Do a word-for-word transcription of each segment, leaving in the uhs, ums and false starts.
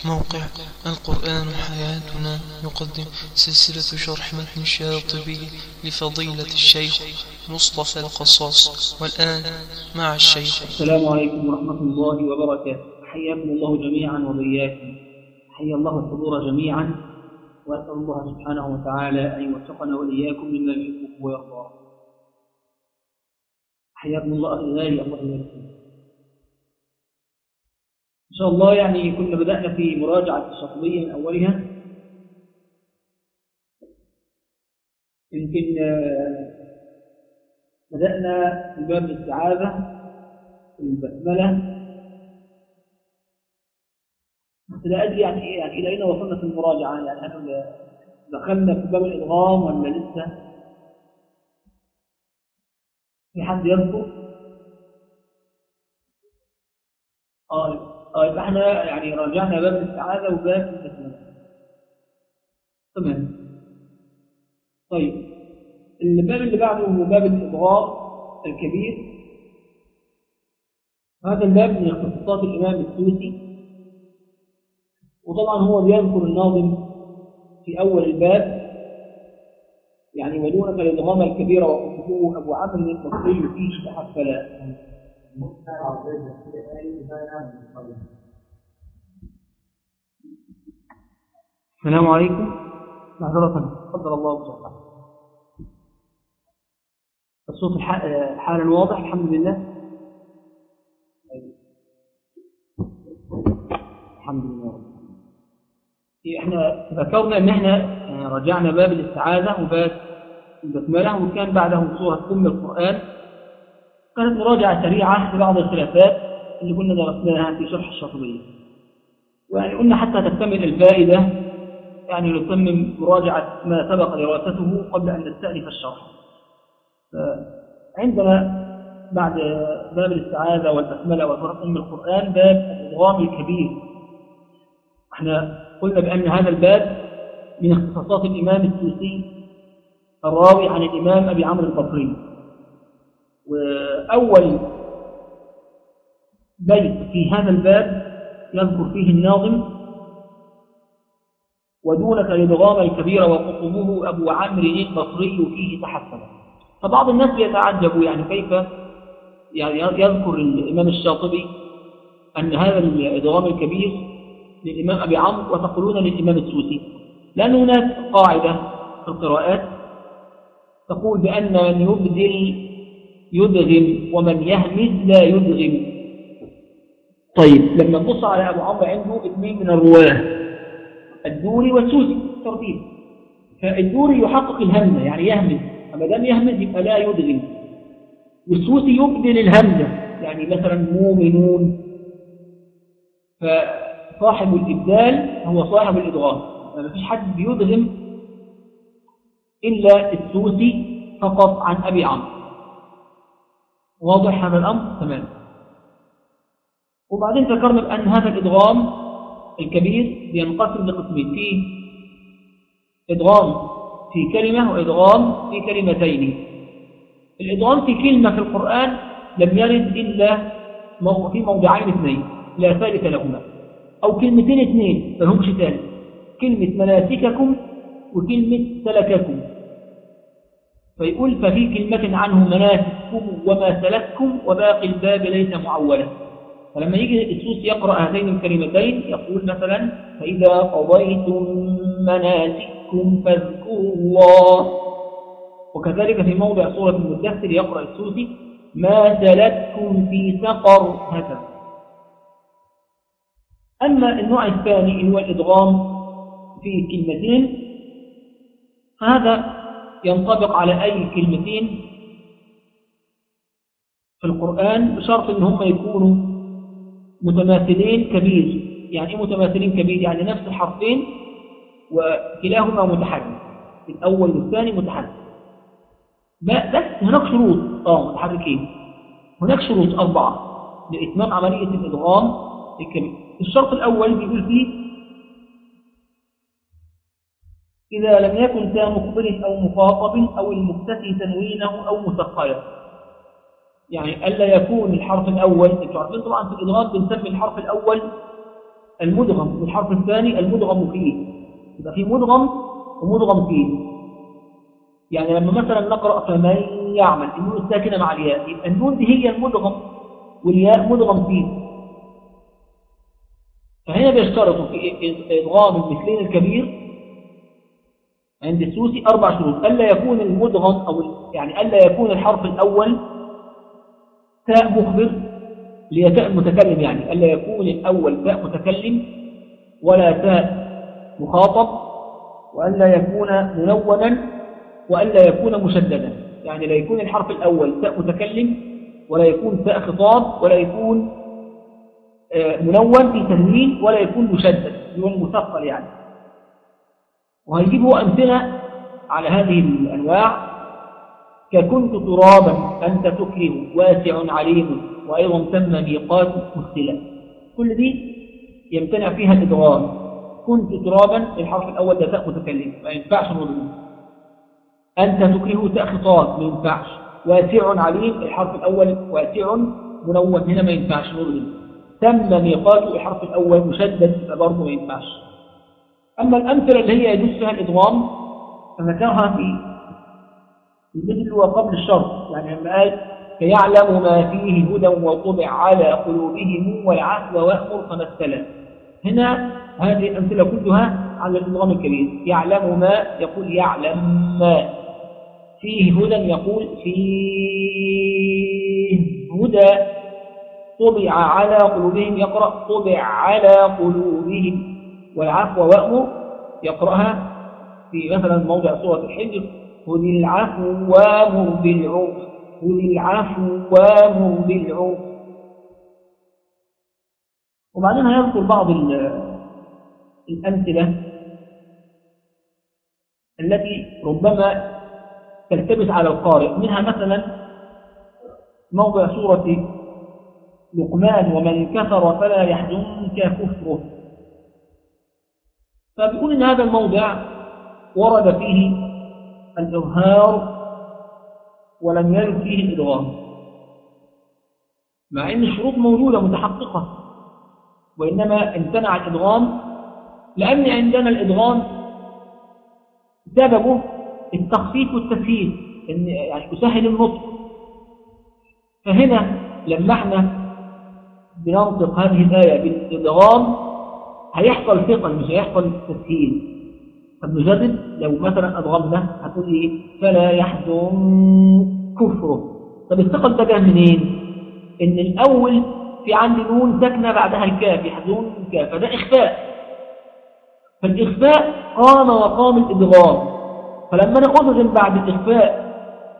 موقع القرآن حياتنا يقدم سلسلة شرح متن الشاطبي لفضيلة الشيخ مصطفى القصاص. والآن مع الشيخ. السلام عليكم ورحمة الله وبركاته. حياكم الله جميعا وبياكم. حيا الله الحضور جميعا، وأسأل الله سبحانه وتعالى أن يوفقنا وإياكم مما يحبه ويرضاه. حياكم الله أخي الغالي، الله يبارك. إن شاء الله يعني كنا بدأنا في مراجعة الشاطبية من أولها، يمكن بدأنا في باب الاستعاذة البسملة، بس لا أدري يعني إيه، يعني إلى أين وصلنا في المراجعة؟ يعني هل دخلنا في باب الإدغام ولا لسه؟ في حد يذكر؟ آه آه يبقى احنا يعني راجعنا باب الاستعاذة وباب البسملة. تمام. طيب، الباب اللي بعده هو باب الإدغام الكبير. هذا الباب من اختصاصات الإمام السوسي، وطبعا هو بيذكر الناظم في أول الباب يعني ودونك الإدغام الكبير وقصده أبو عمرو البصري فيه تحفلا. السلام عليكم. معذرة، قدر الله وجهك. الصوت حالا واضح الحمد لله. الحمد لله. احنا ذكرنا ان احنا رجعنا باب الاستعاذة وباب البسملة، وكان بعده سورة أم القرآن. كانت مراجعة سريعة لبعض الخلافات اللي كنا درسناها في شرح الشاطبية، ويعني قلنا حتى تكتمل الفائدة يعني نتمم مراجعة ما سبق دراسته قبل أن نستأنف الشرح. عندنا بعد باب الاستعاذة والبسملة وسورة أم القرآن باب الإدغام الكبير. احنا قلنا بأن هذا الباب من اختصاصات الإمام السوسي الراوي عن الإمام أبي عمرو البصري. وأول بيت في هذا الباب يذكر فيه الناظم ودونك الإدغام الكبير وقطبه أبو عمرو البصري فيه تحسن. فبعض الناس يتعجبوا يعني كيف يعني يذكر الإمام الشاطبي أن هذا الإدغام الكبير للإمام أبي عمرو وتقولون للإمام السوسي، لأن هناك قاعدة في القراءات تقول بأن من يبدل يدغم ومن يهمز لا يدغم. طيب، لما نبص على أبو عمرو عنده اثنين من الرواه، الدوري والسوسي ترتيب. فالدوري يحقق الهمزة يعني يهمز، أما دام يهمز يبقى لا يدغم. والسوسي يبدل الهمزة يعني مثلا مؤمنون. فصاحب الإبدال هو صاحب الإدغام، ما فيش حد بيدغم إلا السوسي فقط عن أبي عمرو. واضح هذا الأمر؟ تمام. وبعدين ذكرنا بأن هذا الإدغام الكبير بينقسم لقسمين، فيه إدغام في كلمة وإدغام في كلمتين. الإدغام في كلمة في القرآن لم يرد إلا في موضعين اثنين لا ثالث لهما، أو كلمتين اثنين فهمش ثالث، كلمة مناسككم وكلمة سلككم. فيقول ففي كلمة عنه مناسككم وما سلككم وباقي الباب ليس معولا. فلما يجي السوس يقرأ هذين الكلمتين يقول مثلا فإذا قضيتم مناسككم فاذكروا الله. وكذلك في موضع سورة المدثر يقرأ السوسي ما سلككم في سقر هكذا. أما النوع الثاني هو الإدغام في كلمتين، هذا ينطبق على أي كلمتين في القرآن بشرط أن هم يكونوا متماثلين كبير. يعني إيه متماثلين كبير؟ يعني نفس الحرفين وكلاهما متحرك، الأول والثاني متحرك. بس هناك شروط آه متحركين، هناك شروط أربعة لإتمام عملية الإدغام الكبير. الشرط الأول بيقول فيه إذا لم يكن ذا مقبل أو مخاطب أو المكتفي تنوينه أو مثقلا. يعني ألا يكون الحرف الأول، انتوا عارفين طبعا في الإدغام بنسمي الحرف الأول المدغم والحرف الثاني المدغم فيه، يبقى في مدغم ومدغم فيه. يعني لما مثلا نقرأ فمن يعمل النون الساكنة مع الياء، يبقى النون دي هي المدغم والياء مدغم فيه. فهنا بيشترطوا في إدغام المثلين الكبير عند السوسي أربع شروط: ألا يكون المدغم أو يعني ألا يكون الحرف الأول تاء مخبر اللي تاء المتكلم، يعني ألا يكون الأول تاء متكلم ولا تاء مخاطب، وألا يكون منونا، وألا يكون مشددا. يعني لا يكون الحرف الأول تاء متكلم ولا يكون تاء خطاب ولا يكون منون في تنوين ولا يكون مشدد هو المثقل يعني. وهيجيبوا أمثلة على هذه الأنواع: ككنت ترابا أنت تكره واسع عليم وأيضا تم ميقات مثلا. كل دي يمتنع فيها الإدغام. كنت ترابا الحرف الأول ده تاء متكلم ما ينفعش نضغم. أنت تكره تاء خطاب ما ينفعش. واسع عليم الحرف الأول واسع منون هنا ما ينفعش نضغم. تم ميقات الحرف الأول مشدد برضه ما ينفعش. أما الأمثلة اللي هي يجوز فيها الإدغام فذكرها في المثل وقبل الشرط، يعني لما قال فيعلم ما فيه هدى وطبع على قلوبهم والعفو وأمر فمثلا. هنا هذه الأمثلة كلها على الإدغام الكبير. يعلم ما يقول يعلم ما، فيه هدى يقول فيه هدى، طبع على قلوبهم يقرأ طبع على قلوبهم، والعفو وأمر يقرأها في مثلا موضع سورة الحجر خذ العفو وامر بالعرف، خذ العفو وامر بالعرف. وبعدين هيذكر بعض الأمثلة التي ربما تلتبس على القارئ، منها مثلا موضع سورة لقمان ومن كفر فلا يحزنك كفره. فبيقول إن هذا الموضع ورد فيه الإظهار ولم يرد فيه الإدغام، مع أن الشروط موجودة متحققة، وإنما امتنع الإدغام لأن عندنا الإدغام سببه التخفيف والتسهيل، إن يعني يسهل النطق. فهنا لما احنا بننطق هذه الآية بالإدغام هيحصل ثقل مش هيحصل تسهيل. طب نجرب، لو مثلا أدغمنا هتقول إيه؟ فلا يحزن كفره. طب الثقل ده جاء منين؟ إن الأول في عندي نون ساكنة بعدها الكاف، يحزن كاف، فده إخفاء. فالإخفاء قام وقام الإدغام، فلما نأدغم بعد الإخفاء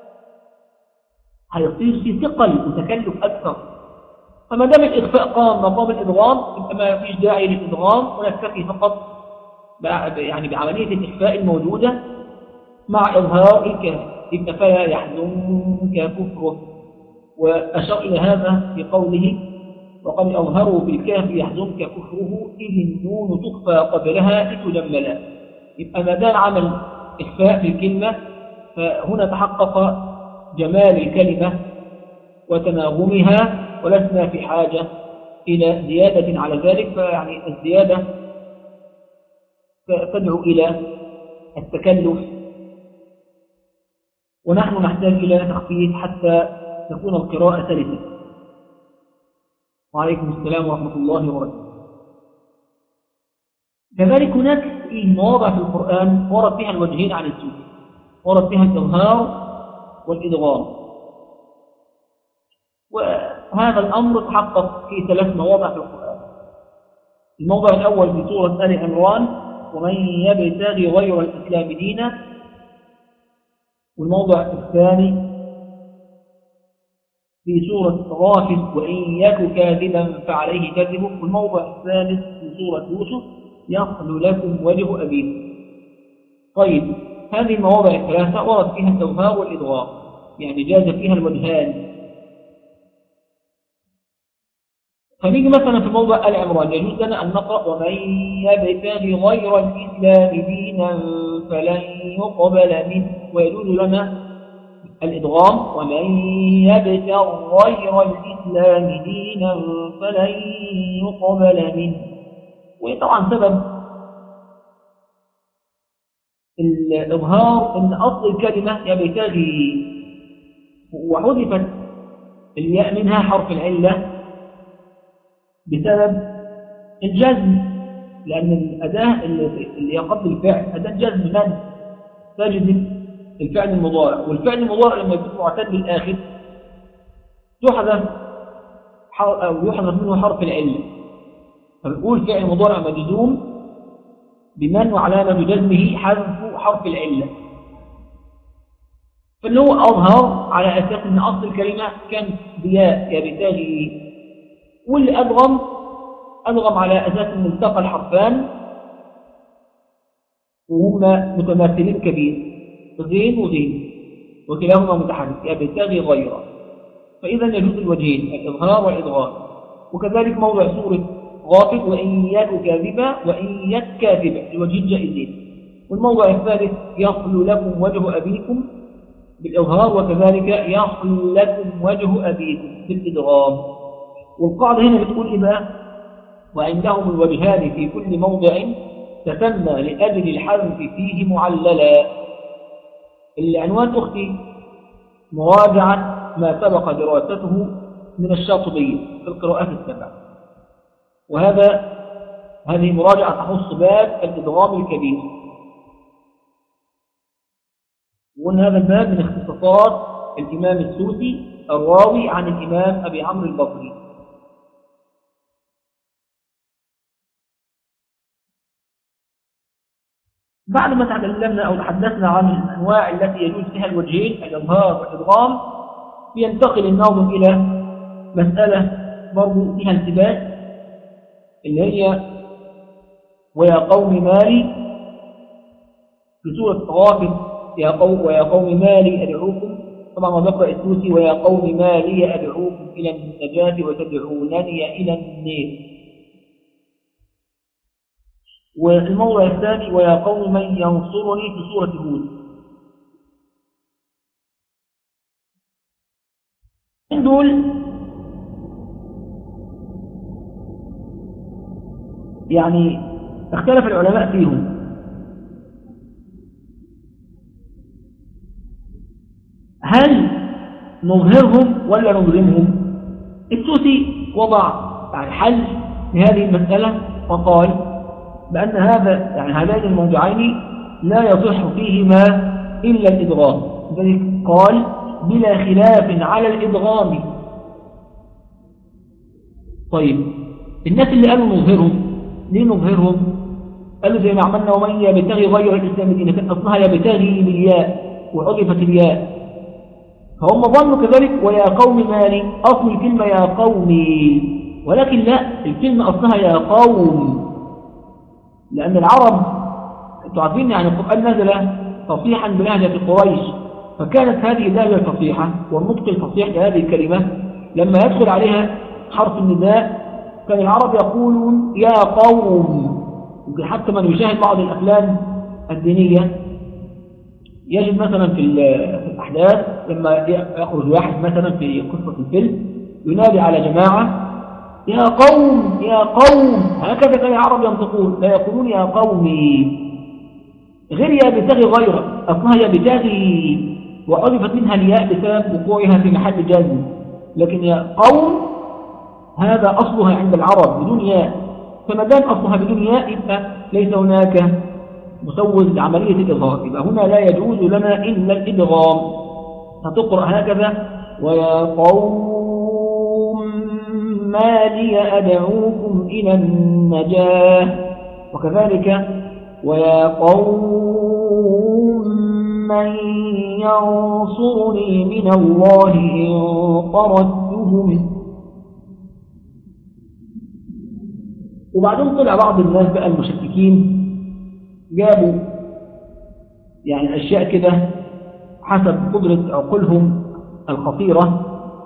هيصير في ثقل وتكلف أكثر. فما دام الإخفاء قام وقام الإدغام يبقى ما فيش داعي للإدغام، ونكتفي فقط يعني بعملية الإخفاء الموجودة مع إظهار الكاف، يبقى فلا يحزنك كفره. وأشار إلى هذا في قوله وقد أظهروا بالكاف يحزنك كفره إذ النون تخفى قبلها لتجملا. يبقى ما دام عمل إخفاء في الكلمة فهنا تحقق جمال الكلمة وتناغمها، ولسنا في حاجة إلى زيادة على ذلك. فيعني الزيادة تدعو إلى التكلف، ونحن نحتاج إلى تخفيف حتى تكون القراءة سلسة. وعليكم السلام ورحمة الله وبركاته. كذلك هناك مواضع في القرآن ورد فيها الوجهين عن السوء، ورد فيها الإظهار والإدغام، وهذا الأمر تحقق في ثلاث مواضع في القرآن. الموضع الأول في سورة آل عمران ومن يبتغي غير الإسلام دينا، والموضع الثاني في سورة غافر وإن يك كاذبا فعليه كذبه، والموضع الثالث في سورة يوسف يصل لكم وجه أبيكم. طيب هذه المواضع الثلاثة ورد فيها الإظهار والإدغام، يعني جاز فيها الوجهان. فنيجي مثلا في موضع آل عمران يجوز لنا أن نقرأ ومن يبتغي غير الإسلام دينا فلن يقبل منه، ويجوز لنا الإدغام ومن يبتغي غير الإسلام دينا فلن يقبل منه. وطبعا سبب الإظهار أن أصل الكلمة يبتغي، وحذفت الياء منها حرف العلة بسبب الجزم، لأن الأداة اللي قبل الفعل أداة جزم من تجزم الفعل المضارع، والفعل المضارع لما يكون معتد بالآخر يحذف أو يحذف منه حرف العلة، فبنقول فعل مضارع مجزوم بمن وعلامة جزمه حذف حرف العلة، فاللي هو أظهر على أساس أن أصل الكلمة كان بياء يبتغي، واللي أدغم أدغم على أساس أن التقى الحرفان وهما متماثلين كبير، غين وغين وكلاهما متحرك يبتغي غيره، فإذا يجوز الوجهين الإظهار والإدغام. وكذلك موضع سورة غافل وإن يك كاذبا وإن يك كاذبا الوجهين جائزين. والموضع الثالث يخلو لكم وجه أبيكم بالإظهار، وكذلك يخلو لكم وجه أبيكم بالإدغام. والقاعدة هنا بتقول إيه بقى؟ وعندهم الوجهان في كل موضع تسمى لأجل الحذف فيه معللا. العنوان أختي مراجعة ما سبق دراسته من الشاطبية في القراءات السبع، وهذا هذه مراجعة تخص باب الإدغام الكبير، وأن هذا الباب من اختصاصات الإمام السوسي الراوي عن الإمام أبي عمرو البصري. بعد ما تكلمنا أو تحدثنا عن الأنواع التي يجوز فيها الوجهين الإظهار والإدغام، ينتقل الناظم إلى مسألة برضو فيها التباس، اللي هي ويا قوم مالي في سورة غافر، يا قوم ويا قوم مالي أدعوكم، طبعا وذكر السوسي ويا قوم مالي أدعوكم إلى النجاة وتدعونني إلى النار. والموضع الثاني ويا قوم من ينصرني في سورة هود. من دول يعني اختلف العلماء فيهم، هل نظهرهم ولا نظلمهم؟ السوسي وضع يعني حل لهذه المسألة وقال بأن هذا يعني هذين الموضعين لا يصح فيهما إلا الإدغام، لذلك قال بلا خلاف على الإدغام. طيب الناس اللي قالوا نظهرهم، ليه نظهرهم؟ قالوا زي ما عملنا ومن يبتغي غير الإسلام دينا، كان أصلها يبتغي بالياء وحذفت الياء، فهم ظنوا كذلك ويا قوم مالي أصل الكلمة يا قومي، ولكن لا، الكلمة أصلها يا قوم، لأن العرب انتوا عارفين يعني القرآن نزل فصيحا بلهجة قريش، فكانت هذه اللهجة الفصيحة والنطق الفصيح لهذه الكلمة لما يدخل عليها حرف النداء كان العرب يقولون يا قوم. يمكن حتى من يشاهد بعض الأفلام الدينية يجد مثلا في الأحداث لما يخرج واحد مثلا في قصة الفيلم ينادي على جماعة يا قوم يا قوم، هكذا كان العرب ينطقون، لا يقولون يا قومي، غير يبتغي غيره، أصلها يبتغي وحذفت منها الياء بسبب وقوعها في محل جزم، لكن يا قوم هذا أصلها عند العرب بدون ياء، فما دام أصلها بدون ياء يبقى ليس هناك مسوز لعملية الإظهار، يبقى هنا لا يجوز لنا إلا الإدغام. هتقرأ هكذا ويا قوم ما لي أدعوكم إلى النجاة، وكذلك ويا قوم من ينصرني من الله إن طردتهم. وبعدين طلع بعض الناس بقى المشككين جابوا يعني أشياء كده حسب قدرة عقولهم الخطيرة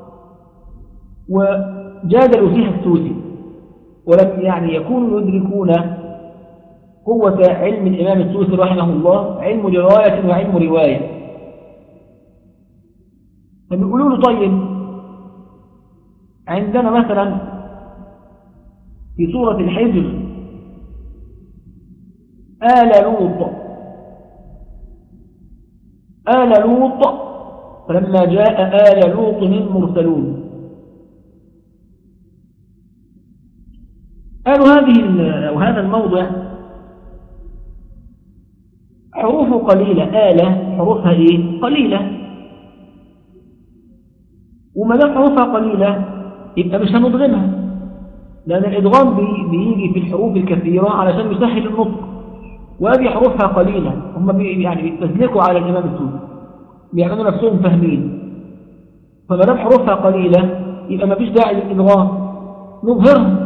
وجادلوا فيها السوسي، ولم يعني يكونوا يدركون قوة علم الإمام السوسي رحمه الله، علم رواية وعلم رواية. فبيقولوا له طيب عندنا مثلا في سورة الحجر آل لوط آل لوط فلما جاء آل لوط المرسلون. قالوا هذه أو هذا الموضع حروفه قليلة، آلة حروفها إيه؟ قليلة، وما دام حروفها قليلة يبقى مش هنضغمها، لأن الإدغام بيجي في الحروف الكثيرة علشان يسهل النطق، وهذه حروفها قليلة. هم بي يعني بيتزلقوا على الإمام السوسي، بيعملوا نفسهم فاهمين، فما دام حروفها قليلة يبقى ما فيش داعي للإدغام، نظهرها.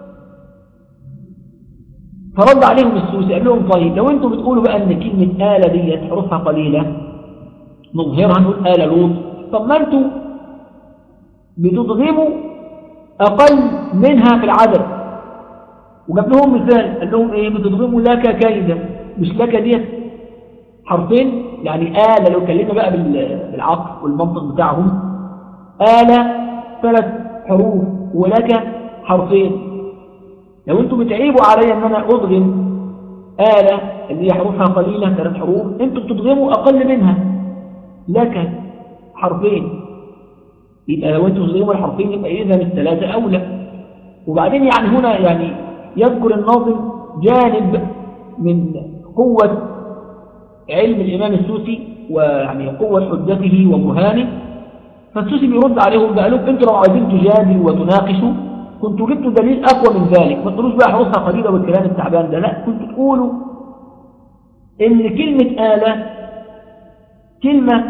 فرد عليهم السوسي قال لهم طيب لو انتم بتقولوا بقى ان كلمة آلة ديت حروفها قليلة نظهرها نقول آل لوط، طب ما انتم بتضغموا أقل منها في العدد. وجاب لهم مثال قال لهم ايه؟ بتضغموا لك كيدا، مش لك ديت حرفين، يعني آلة لو كلمنا بقى بالعقل والمنطق بتاعهم آلة ثلاث حروف ولك حرفين. لو انتم بتعيبوا علي ان انا اضغم آلة اللي هي حروفها قليلة ثلاث حروف، انتم بتضغموا اقل منها لك حرفين، يبقى لو انتم بتضغموا الحرفين يبقى اذا الثلاثة اولى. وبعدين يعني هنا يعني يذكر الناظم جانب من قوة علم الامام السوسي ويعني قوة حجته وبرهانه، فالسوسي بيرد عليهم بقى لهم انتم لو عايزين تجادلوا وتناقشوا كنتوا جبتوا دليل أقوى من ذلك، ما تقولوش بقى حروفها قليلة والكلام التعبان ده، لا، كنتوا تقولوا إن كلمة آلة كلمة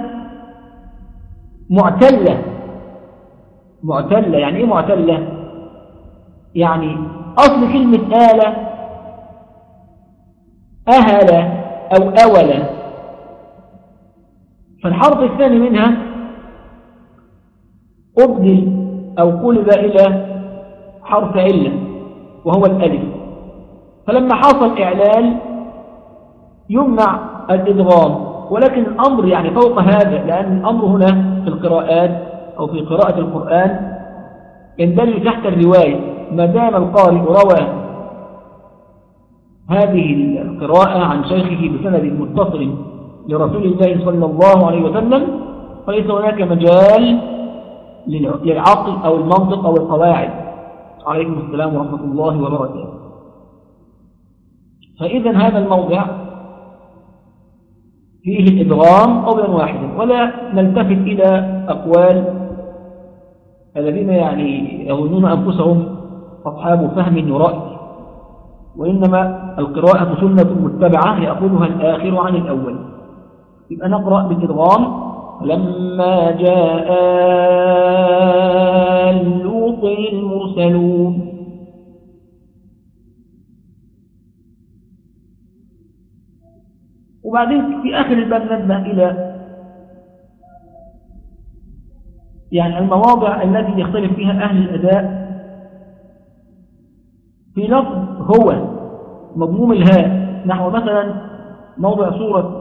معتلة. معتلة يعني إيه معتلة؟ يعني أصل كلمة آلة أهل أو أول، فالحرف الثاني منها أبدل أو قلب إلى حرف علة وهو الألف، فلما حصل إعلال يمنع الإدغام. ولكن الأمر يعني فوق هذا، لأن الأمر هنا في القراءات أو في قراءة القرآن يندرج تحت الرواية، ما دام القارئ روى هذه القراءة عن شيخه بسند متصل لرسول الله صلى الله عليه وسلم فليس هناك مجال للعقل أو المنطق أو القواعد. عليكم السلام ورحمة الله وبركاته. فإذا هذا الموضع فيه الإدغام قولا واحدا، ولا نلتفت إلى أقوال الذين يعني يظنون أنفسهم أصحاب فهم ورأي، وإنما القراءة سنة متبعة يأخذها الآخر عن الأول. يبقى نقرأ بالإدغام لما جاء آل لوط المرسلون. وبعدين في آخر الباب نبدأ إلى يعني المواضع التي يختلف فيها أهل الأداء في لفظ هو مضموم الهاء، نحو مثلا موضع سورة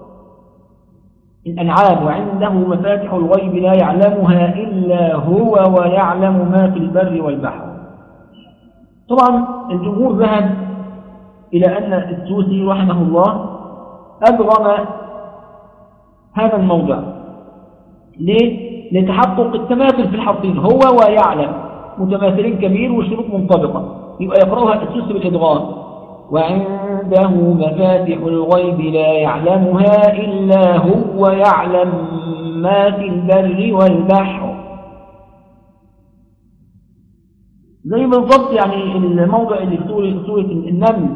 الأنعام وعنده مفاتح الغيب لا يعلمها إلا هو ويعلم ما في البر والبحر. طبعا الجمهور ذهب إلى أن السوسي رحمه الله أدغم هذا الموضع. ليه؟ لتحقق التماثل في الحرفين هو ويعلم متماثلين كبير والشروط منطبقة، يبقى يقرأها السوسي بالإدغام وعنده مفاتح الغيب لا يعلمها إلا هو يعلم ما في البر والبحر. زي بالضبط يعني الموضع اللي في سورة النمل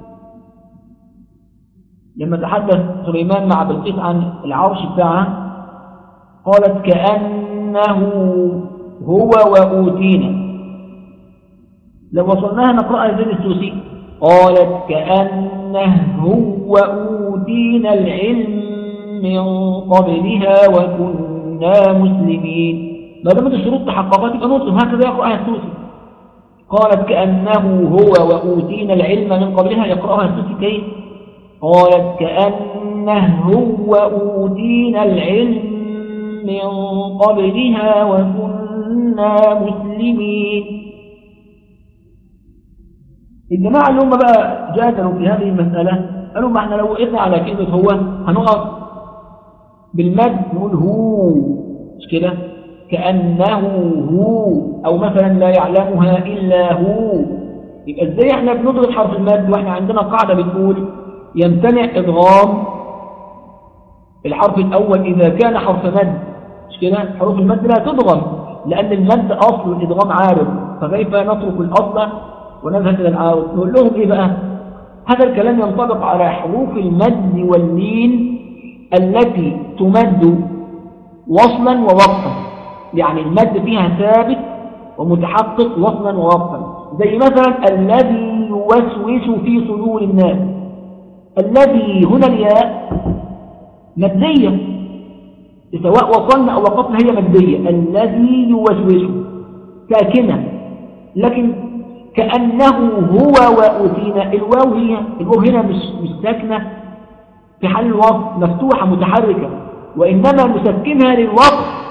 لما تحدث سليمان مع بلقيس عن العرش بتاعها قالت كأنه هو وأوتينا. لو وصلناها نقرأها زي السوسي قالت كأنه هو أوتينا العلم من قبلها وكنا مسلمين. ما دامت الشروط تحققت يبقى نطلب هكذا يقرأها السوسي. قالت كأنه هو وأوتينا العلم من قبلها، يقرأها السوسي كيف؟ قالت كأنه هو أوتينا العلم من قبلها وكنا مسلمين. الجماعة اللي هم بقى جادلوا في هذه المسألة قالوا ما احنا لو وقفنا على كلمة هو هنقف بالمد نقول هو، مش كده؟ كأنه هو، أو مثلا لا يعلمها إلا هو. يبقى ازاي احنا بنضرب حرف المد واحنا عندنا قاعدة بتقول يمتنع إدغام الحرف الأول إذا كان حرف مد، مش كده؟ حروف المد لا تضغم لأن المد أصل الإدغام عارض، فكيف نترك الأصل ونذهب إلى العارض؟ نقول لهم إيه بقى؟ هذا الكلام ينطبق على حروف المد واللين التي تمد وصلا ووقفا، يعني المد فيها ثابت ومتحقق وصلا ووقفا، زي مثلا الذي يوسوس في صدور الناس. الذي هنا الياء مادية سواء وصلنا أو وقفنا هي مادية، الذي يوسوس ساكنة، لكن كأنه هو وأتينا الواو هي الواو هنا مش مش ساكنة في حال الوصف، مفتوحة متحركة، وإنما نسكنها للوصف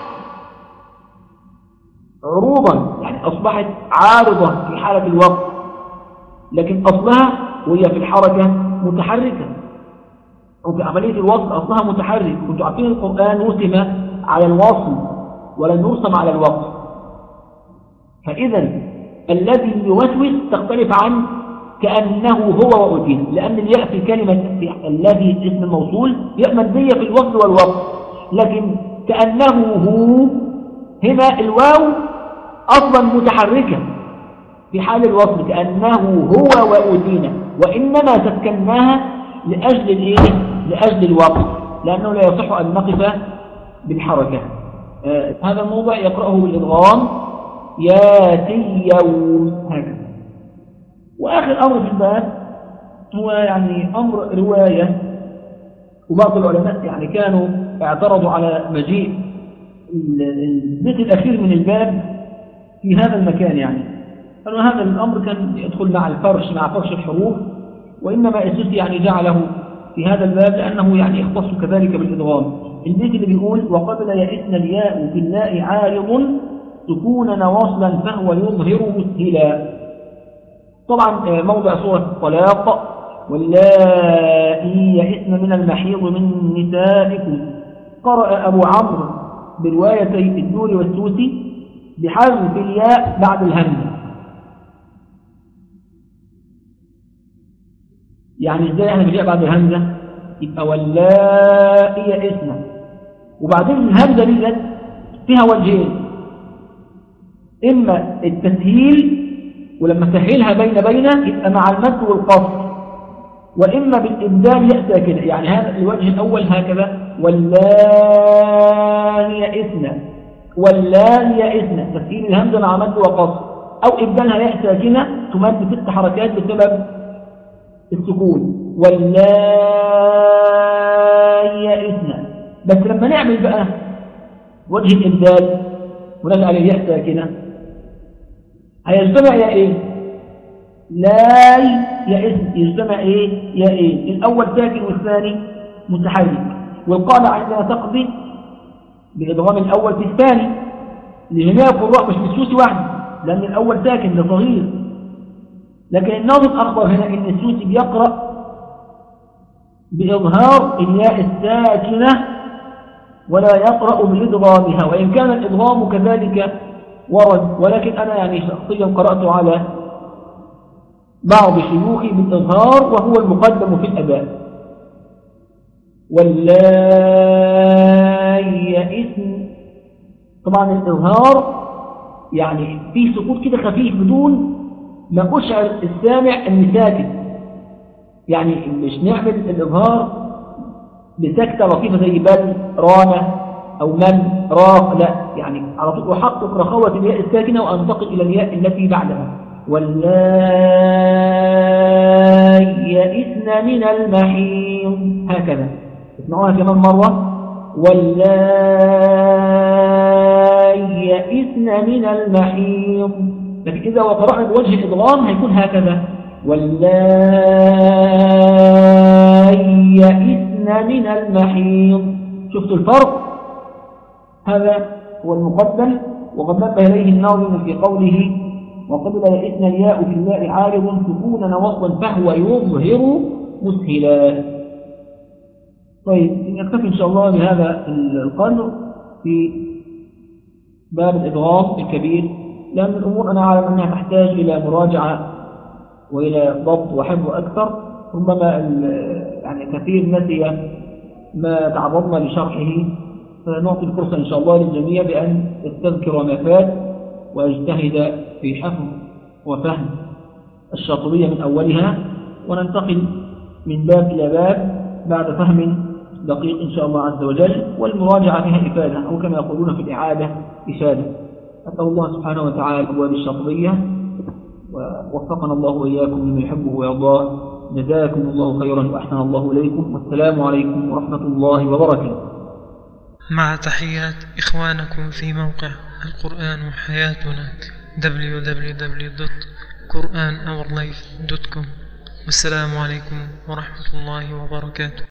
عروضا، يعني أصبحت عارضة في حالة الوصف، لكن أصلها وهي في الحركة متحركة، وفي عملية الوصل أصلها متحرك. كنتوا عارفين القرآن رسم على الوصل ولن يرسم على الوقف، فإذا الذي يوسوس تختلف عن كأنه هو وأتينا، لأن الياء في كلمة في الذي اسم الموصول ياء مادية في الوصل والوقف، لكن كأنه هو هنا الواو أصلا متحركة في حال الوصل كأنه هو وأتينا، وإنما سكناها لأجل الإيه؟ لأجل الوقف، لأنه لا يصح أن نقف بالحركة. آه هذا الموضع يقرأه بالإدغام ياتي يوم هكذا. وآخر أمر في الباب هو يعني أمر رواية، وبعض العلماء يعني كانوا اعترضوا على مجيء البيت الأخير من الباب في هذا المكان، يعني قالوا هذا الأمر كان يدخل مع الفرش مع فرش الحروف، وإنما السوسي يعني جعله في هذا الباب لأنه يعني يختص كذلك بالإدغام. البيت اللي بيقول وقبل يئسن الياء في اللاء عارض سكونا وصلا فهو يظهر مسهلا. طبعا موضع سورة الطلاق واللائي يئسن من المحيض من نسائكم، قرأ أبو عمرو بروايتي الدور والسوسي بحذف الياء بعد الهمزة. يعني ازاي احنا بنجيء بعد الهمزة؟ يبقى واللائي يئسن، وبعدين الهمزة دي فيها وجهين، إما التسهيل ولما سهلها بين بين يبقى مع المد والقصر، وإما بالإبدال يأتى كده، يعني هذا الوجه الأول هكذا واللائي يئسن واللائي يئسن تسهيل الهمزة مع مد وقصر، أو إبدالها يأتى كده تمد ست حركات بسبب السكون واللائي يئسن. بس لما نعمل بقى وجه الإبدال ونجعل الياء ساكنة هيجتمع يا ايه؟ لاي يئسن يجتمع ايه؟ يا ايه؟ الأول ساكن والثاني متحرك، والقاعدة عندنا تقضي بإدغام الأول في الثاني لجميع القراء مش بالسوسي واحد، لأن الأول ساكن ده صغير، لكن الناظم أخبر هنا إن السوسي بيقرأ بإظهار الياء الساكنة ولا يقرأ بإدغامها، وإن كان الإدغام كذلك ورد، ولكن أنا يعني شخصيا قرأت على بعض شيوخي بالإظهار وهو المقدم في الأداء. واللائي يئسن طبعا الإظهار يعني فيه سكوت كده خفيف بدون ما أشعر السامع أن ساكت، يعني مش نعمل الإظهار بسكتة لطيفة زي بل رانا أو من راق، لا، يعني على طول أحقق رخوة الياء الساكنة وأنتقل إلى الياء التي بعدها. واللائي يئسن من المحيض هكذا، اسمعوها كمان مرة، واللائي يئسن من المحيض. لكن إذا وقرأنا بوجه الإدغام هيكون هكذا، واللائي يئسن من المحيض. شفتوا الفرق؟ هذا هو المقدم، وقد نبه إليه الناظم في قوله وقبل يئسن الياء في اللاء عارض سكونا وصلا فهو يظهر مسهلا. طيب نكتفي إن شاء الله بهذا القدر في باب الإدغام الكبير، لأن الأمور أنا أعلم أنها تحتاج إلى مراجعة وإلى ضبط وحفظ أكثر. ربما يعني كثير نسي ما تعرضنا لشرحه، فنعطي الفرصة إن شاء الله للجميع بأن يستذكر ما فات ويجتهد في حفظ وفهم الشاطبية من أولها، وننتقل من باب إلى باب بعد فهم دقيق إن شاء الله عز وجل، والمراجعة فيها إفادة، أو كما يقولون في الإعادة إفادة. أسأل الله سبحانه وتعالى أبواب الشاطبية، ووفقنا الله وإياكم لما يحبه ويرضاه. جزاكم الله خيرا وأحسن الله إليكم، والسلام عليكم ورحمة الله وبركاته. مع تحيات إخوانكم في موقع القرآن حياتنا دبليو دبليو دبليو دوت قرآن اور لايف دوت كوم، والسلام عليكم ورحمة الله وبركاته.